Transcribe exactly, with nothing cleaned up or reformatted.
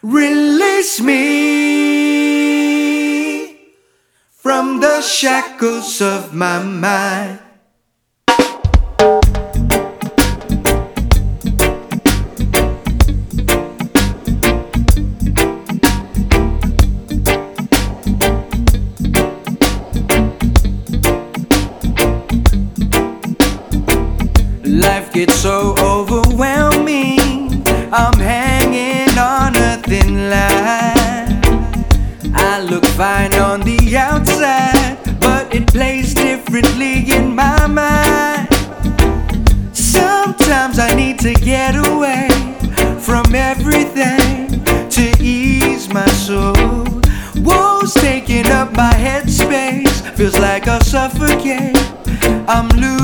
Release me from the shackles of my mind. Life gets so overwhelming, I'm hanging on a thin line. I look fine on the outside, but it plays differently in my mind. Sometimes I need to get away from everything to ease my soul. Woes taking up my headspace, feels like I'll suffocate. I'm losing